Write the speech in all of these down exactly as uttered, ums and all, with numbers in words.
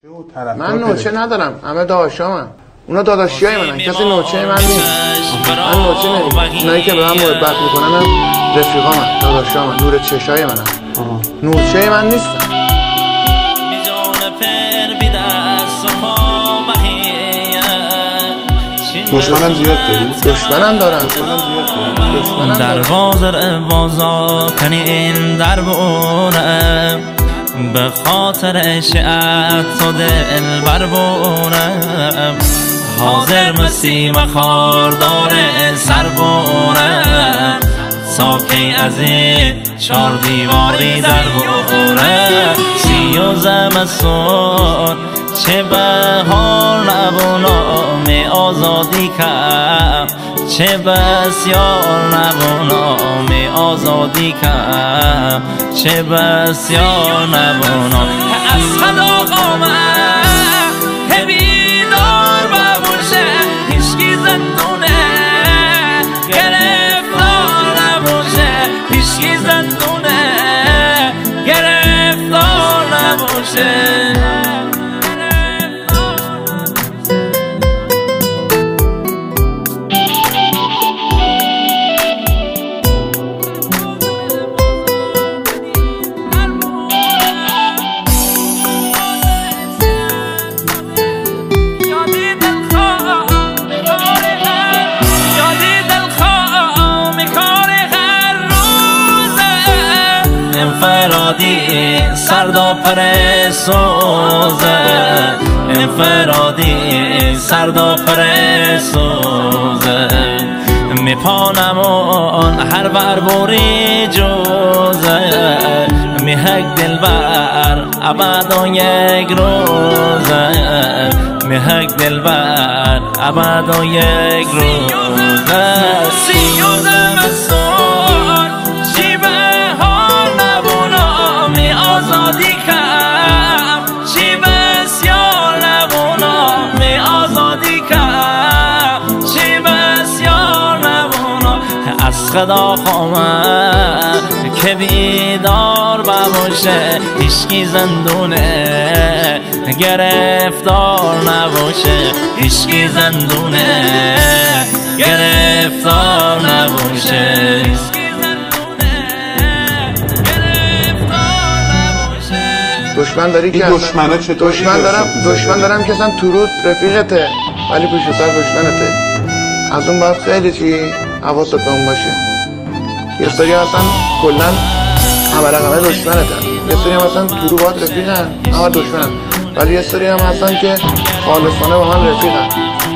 من نوچه ندارم، همه داداشامن. اونا داداشیای منن، کسی نوچه من نیست. من نوچه نمیدونم. اونایی که به من محبت میکنن هم رفیقامن، داداشامن، نور چشای منن. نوچه من نیستن. دشمنم زیاد داری؟ دشمنم دارم. دروازه بازا کنی این در بونه، به خاطر عشقت تو دل بر بونه، حاضر مسیم خاردار سر بونه، ساکی از این چار دیواری در بونه. سی و زمستون چه بهار نبونا می آزادی کرد، چه بسیار نبونا می آزادی کرد، چه بسیار نبونا. از خدا قامت بیدار ببوشه، هیچکی زندونه گرفتار نبوشه، هیچکی زندونه گرفتار نبوشه. انفرادی سردا پر سوزه، انفرادی سردا پر سوزه، میپانمون هر بر بوری جوزه، میهک دل بر ابد و یک روزه، میهک دل بر ابد و یک روزه. سی و زمستون چی بهار نبونا می آزادی کم، چی بسیار نبونا می آزادی کم، چی بسیار نبونا. از خدا خواهم که بیدار بباشه، هیچکی زندونه گرفتار نباشه، هیچکی زندونه گرفتار نباشه. دشمن داری که دشمنه چطور؟ دشمن دارم دشمن دارم که اصلا تو رود رفیقته ولی پشت سر دشمنته. از اون باید خیلی چی حواست اون باشه. یه سری اصلا کلا همه رقمه دشمنتن، یه سری هم اصلا تو رو باید رفیقن همه دشمنن، ولی یه سری هم هستن که خالصانه با هم رفیقن.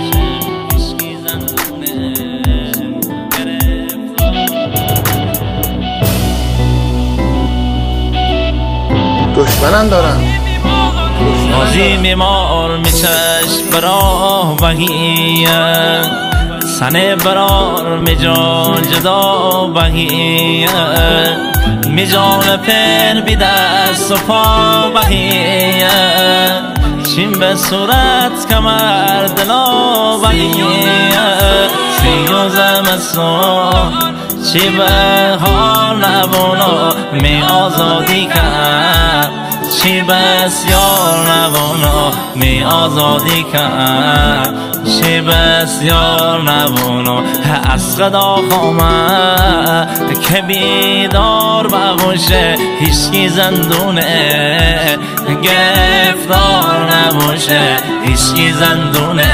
دشمنم دارم. مازی میمار میچش براه بهیه، سنه برار میجان جدا بهیه، میجان پر بی دست و پا بهیه، چین به صورت کمر دلا بهیه. سی و زمستون چی بهار نبونا می آزادی کرد، چی بسیار نبونا می آزادی کرد، چی بسیار نبونا. از خدا خواهم که بیدار بباشه، هیچکی زندونه گرفتار نباشه، هیچکی زندونه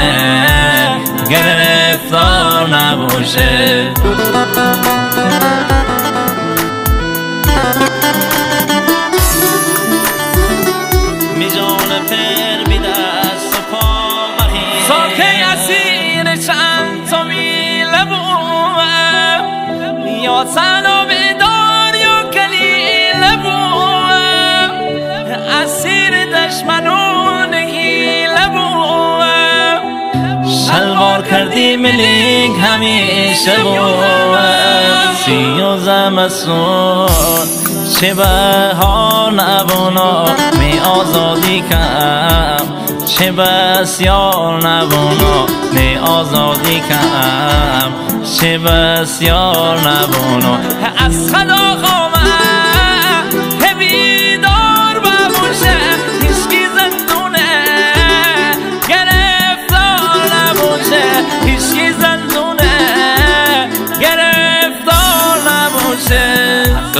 گرفتار نباشه. میجان پر بی دست و پا بهیه، ساکه اسیر چند تا میله بوم، یا تنها بیدار یا کلیله بوم، اسیر دشمنون گیله بوم، شلوار کردی ملیک همیشه بوم. سی و زمستون چه بهار نبونا می آزادی کم، چه بسیار نبونا می آزادی کم، چه بسیار نبونا. از خدا خواهم که بیدار بباشه، هیچکی زندونه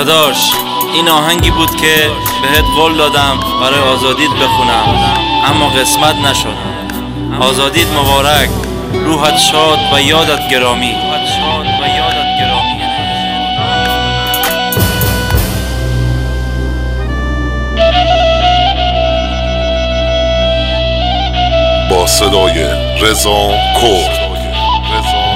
داداش این آهنگی بود که بهت قول دادم برای آزادیت بخونم، اما قسمت نشد. آزادیت مبارک، روحت شاد و یادت گرامی. با صدای رضا کرد.